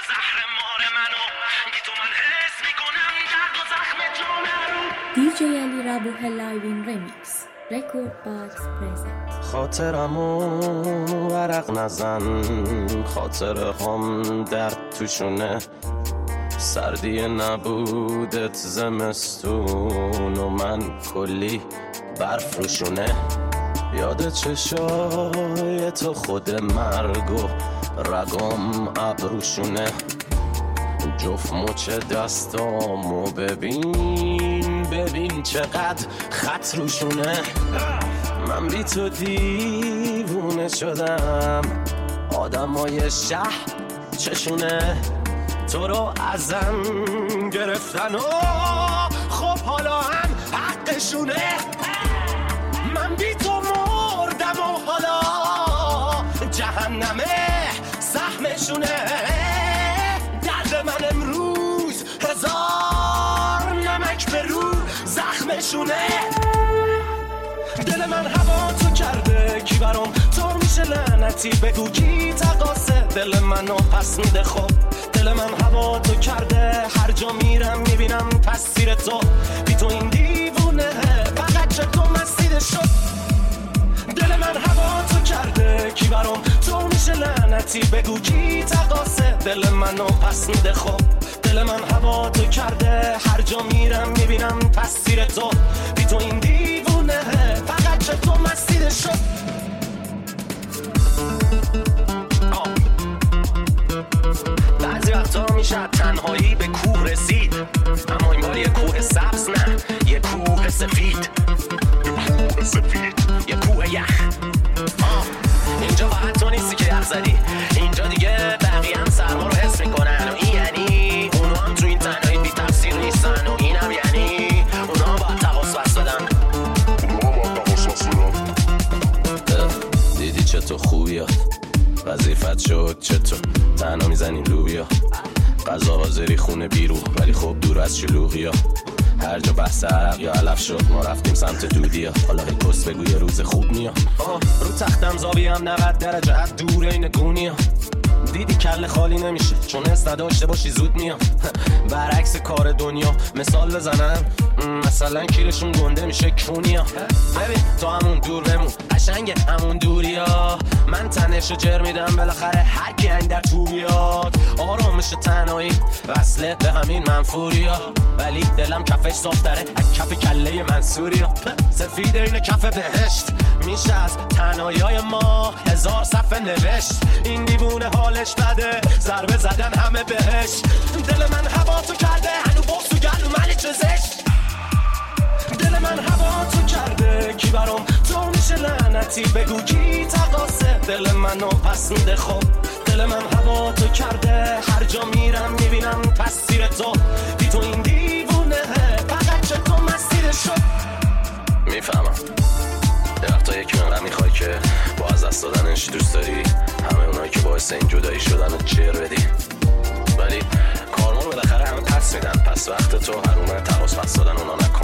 زهر مار منو بی تو من حس میکنم درد و زخم جانم. DJ علی ربوح لایو این ریمیکس رکورد باکس پرزنت. خاطرمو ورق نزن، خاطرهام درد توشونه، سردی نبودت زمستون و من کلی برف روشونه. یاد چشای تو خود مرگ و رگام ابروشونه، جفت مچ دستامو ببین چقدر خط روشونه. من بی تو دیوونه شدم، آدمای شهر چشونه تو رو ازم گرفتن و خب حالا هم حقشونه. من بی تو مردم و حالا جهنمه سهمشونه. درد من امروز هزار نمک به رو زخمشونه. دل من هوا تو کرده کی برام تو میشه لعنتی، بگو کی تقاسه دل منو پس میده. خب دل من هوا تو کرده، هر جا میرم میبینم تصویر تو، بی تو این دیوونه فقط چطور مسیده شد. دل من هوا تو کرده کی برام تو میشه لعنتی، بگو کی تقاسه دل منو پس میده. خب دل من هوا تو کرده، هر جا میرم میبینم تصویر تو، بی تو این دیوونه فقط چطور مسیده شد. بعضی وقتا میشه تنهایی به کوه رسید، اما این بار یه کوه سبز نه، یه کوه سفید، یه کوه یخ. اینجا فقط تو نیستی که یخ زدی، اینجا دیگه بقیه هم سرما رو حس میکنن و این یعنی اونا هم تو این تنهایی بی تفسیر نیستن و این هم یعنی اونا هم باید تقاس بس بدن. دیدی چطور خوبیات وظیفت شد، چطور تنها میزنی لوبیا، غذا حاضری خونه بیرو ولی خب دور از شلوغیا. هر جا بحث عرق یا علف شد ما رفتیم سمت دودیا، حالا هی کس بگو یه روز خوب میاد. رو تختم زاویه هم 90 درجه از دور این گونیا. دیدی کله خالی نمیشه چون حس نداشته باشی زود میاد. برعکس کار دنیا مثال بزنم، مثلا کیرشون گنده میشه کونیا. ببین تو همون دور بمون قشنگه همون دوریا، من تنشو جر میدم بالاخره هر کی این در تو بیاد. آرامش تنهایی وصله به همین منفوریا، ولی دلم کفش صافتره از کف کله منصوریا. سفید این کف بهشت میشه از تنهایی‌های ما هزار صفحه نوشت. این دیوونه حالش بده ضربه زدن همه بهش. دل من هوا تو کرده هنو بغض و گلو ملی چزشت. دل من هوا تو کرده کی برام تو میشه لعنتی، بگو کی تقاسه دل منو پس میده. خب دل من هوا تو کرده، هر جا میرم میبینم تصویر تو، بی تو این دیوونه فقط چطور مسیره شد. میفهمم یه وقتا یکی من میخوای که با از دست دادنش دوست داری همه اونایی که باعث این جدایی شدن رو جر بدی، ولی کارمان بالاخره همه پس میدن. پس وقت تو حرومه تقاس پس دادن اونا نکن.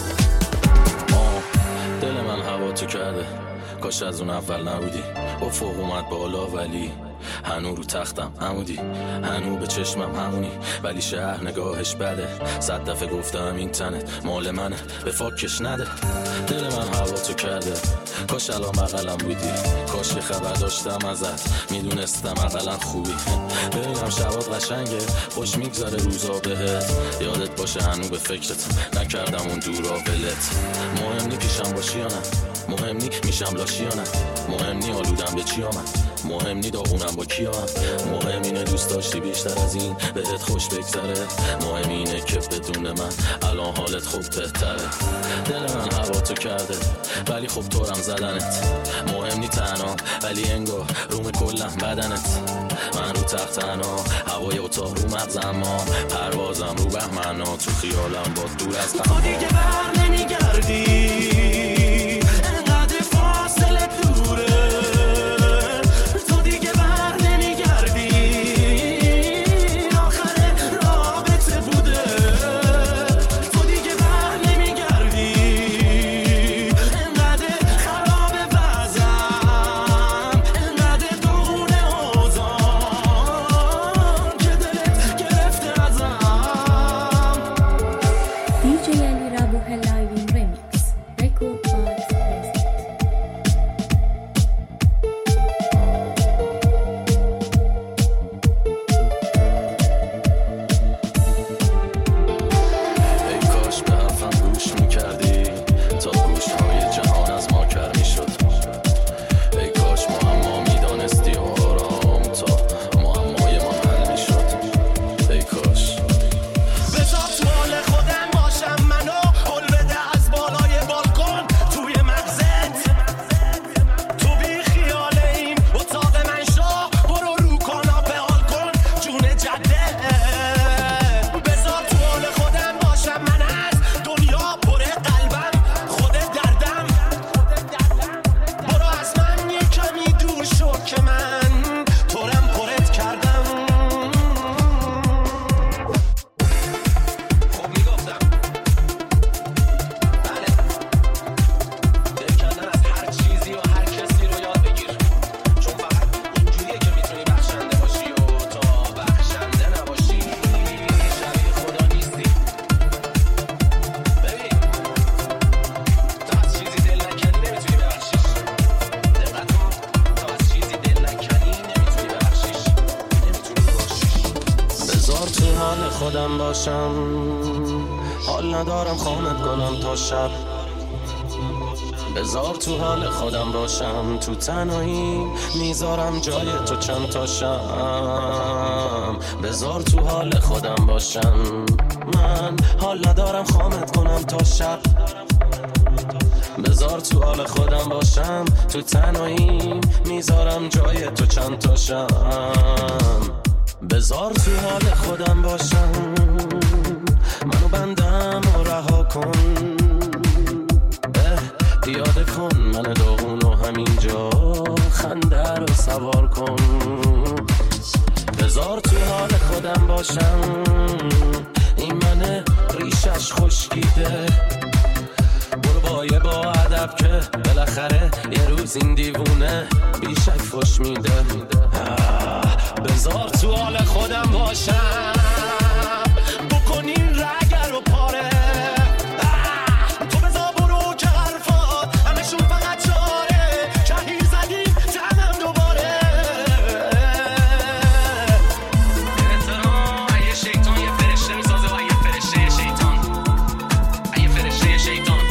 دل من هوا تو کرده، کاش از اون اول نبودی. افق اومد بالا ولی هنو رو تختم عمودی، هنو به چشمم همونی ولی شهر نگاهش بده. 100 دفعه گفتم این تنت مال منه به فاکش نده. دل من هوا تو کرده، کاش الان بغلم بودی، کاش که خبر داشتم ازت میدونستم اقلا خوبی. ببینم شبات قشنگه خوش میگذره روزا بهت، یادت باشه هنو به فکرت نکردم اون دورا ولت. مهم نی پیشم باشی یا نه، مهم نی میشم لاشی یا نه، مهم نی آلودم به چی آمد، مهم نی داغونم با کیا هم، مهم اینه دوست داشتی بیشتر از این بهت خوش بگذره. مهم اینه که بدون من الان حالت خوب بهتره. دل من هوا تو کرده ولی خب طورم زدنت، مهم نی تنها ولی انگار روم کلم بدنت. من رو تخت تنها هوای اتاق رو مغزم، پروازم رو بهمنا تو خیالم با دور از غم. تو دیگه بر نمیگردی انقدر فاصله دوره، تو دیگه بر نمیگردی آخر رابطه بوده، تو دیگه بر نمیگردی انقدر خراب وضعم، انقدر دونه اوزان که باشم، حال ندارم خانت کنم تا شب. بذار تو حال خودم باشم، تو تنهایی میذارم جای تو چند تاشم. بذار تو حال خودم باشم، من حال ندارم خانت کنم تا شب. بذار تو حال خودم باشم، تو تنهایی میذارم جای تو چند تاشم. بذار تو حال خودم باشم، منو بندم و رها کن. پیاده کن من داغونو همینجا، خنده رو سوار کن. بذار تو حال خودم باشم، این منه ریشش خشکیده. برو با ادب که بالاخره یه روز این دیوونه بیشک فش میده. بذار تو حال خودم باشم، بکنین رگر و پاره. تو بذار برو که حرفات همشون فقط چاره، کهیر زدیم تنم دوباره. احترام یه شیطان یه فرشته میسازه و یه فرشته یه شیطان، یه فرشته یه شیطان.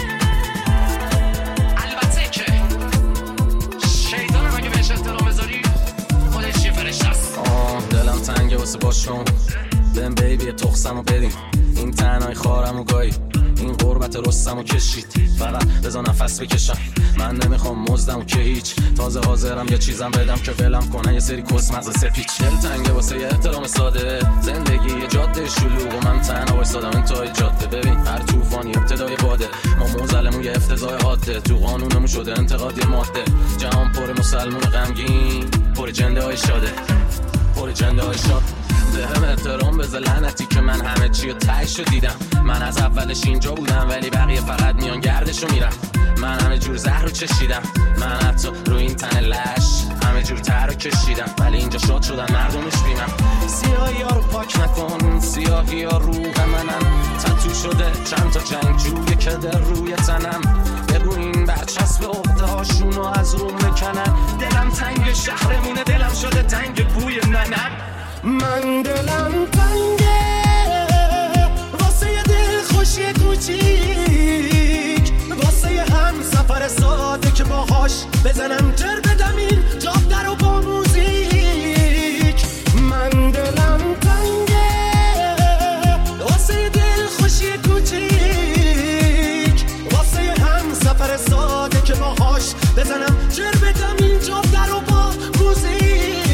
البته که شیطان هم اگه بهش احترام بذاری خودش یه فرشته است. دلم تنگه واسه باشم، بهم بیبی تخصمو بدیم. این تنهای خارمو گایی، این غربت رستمو کشید. فقط بذار نفس بکشم، من نمیخوام مزدم که هیچ. تازه حاضرم یه چیزم بدم که ولم کنن یه سری کس مغز سپیچ. دل تنگه واسه یه احترام ساده، زندگی یه جاده شلوغ و من تنها وایسادم انتهای جاده. ببین هر طوفانی ابتدای باده، ما موزلمون یه افتضاح عاده. تو قانونمون شده انتقادی ماده، جهان پر مسلمون غمگین، پر جنده های شاده، پر جنده های شاد. بهم احترام بذار لعنتی که من همه چی رو تهشو دیدم. من از اولش اینجا بودم ولی بقیه فقط میان گردشو میرم. من همه جور زهر رو چشیدم، من حتی رو این تن لش همه جور تر رو کشیدم. ولی اینجا شاد شدن مردمش بیمم. سیاهی ها رو پاک نکن، سیاهی ها روح منن. تتو شده چند تا جنگجوی که در روی تنم. بگو این برچسب عقده هاشون رو از روم بکنن. دلم تنگ شهرمونه، دلم شده تنگ بوی ننم. من دلم تنگه واسه یه دل خوشی کوچیک، واسه یه هم سفر ساده که باهاش بزنم جر بدم این جاده رو با موزیک. من دلم تنگه واسه یه دل خوشی کوچیک، واسه یه هم سفر ساده که باهاش بزنم جر بدم این جاده رو با موزیک.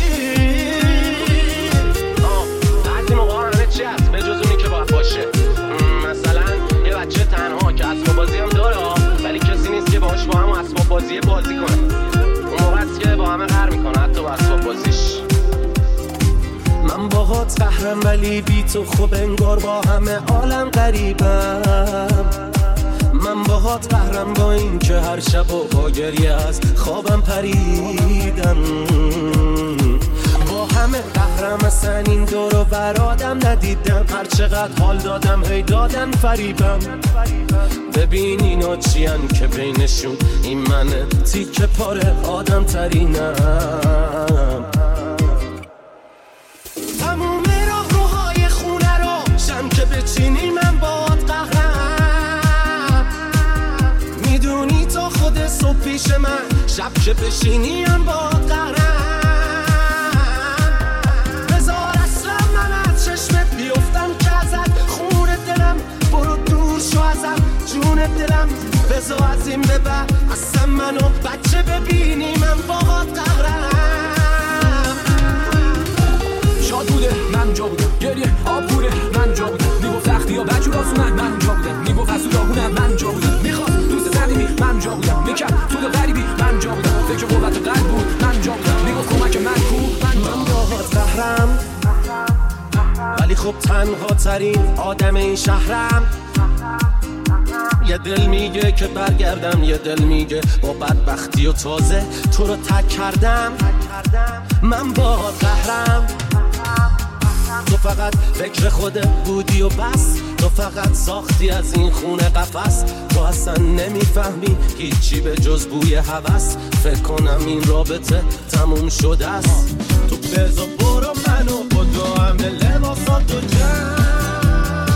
به جز اونی که باید باشه، مثلا یه بچه تنها که اسباب بازی هم داره ولی کسی نیست که باهاش با هم اسباب بازی کنه. اون موقع است که با همه قهر میکنه حتی با اسباب بازیش. من باهات قهرم ولی بی تو خوب انگار با همه عالم غریبم. من باهات قهرم با این که هر شب و با گریه از خوابم پریدم. با همه قهرم اصلا این دور و برادم ندیدم. هر چقدر حال دادم هی دادن فریبم. ببین اینا چیان که بینشون این منه تیکه پاره آدم ترینم. تموم راه روهای خونه رو شم که بچینی من باهات قهرم. میدونی تا خود صبح پیش من، شب که بشینی هم باهات قهرم. دلم بذار از این به بعد اصلا منو بچه ببینی من باهات قهرم. شاد بوده من جا بودم، گریه آب بوده من جا بودم. میگفت تختی ها بچه راسونن من جا بودم. میگفت از تو داغونم من جا بودم. میخواد دوست قدیمی من جا بودم. میکرد تو غریبی من جا بودم. فکر قوت قلب بود من جا بودم. میگفت کمک من کو من باهات قهرم ولی خب تنها ترین آدم این شهرم. یه دل میگه که برگردم، یه دل میگه با بدبختی و تازه تو رو تک کردم. من باهات قهرم، تو فقط فکر خودت بودی و بس. تو فقط ساختی از این خونه قفس. تو اصلا نمیفهمی هیچی به جز بوی هوس. فکر کنم این رابطه تموم شده است. تو بذار برو منو با دو همه لباسات و جمع.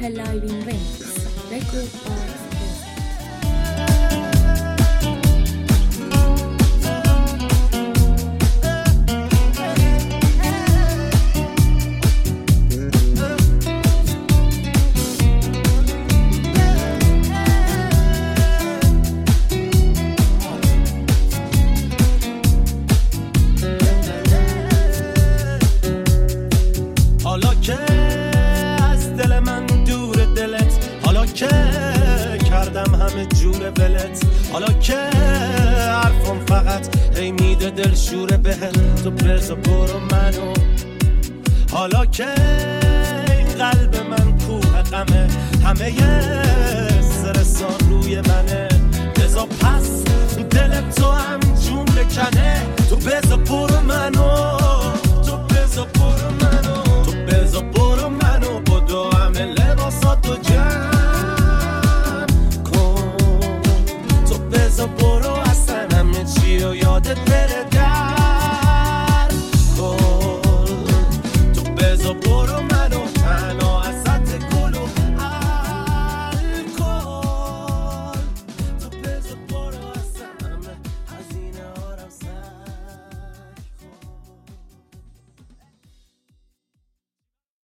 Live in Remix. Record Box Press. حالا که از دل من دور دلت، حالا که کردم همه جور ولت، حالا که حرفم فقط هی میده دل شوره بهت، تو بزا برو منو، حالا که این قلب من کوه غمه، همه سرسان روی منه، بزا پس دل تو هم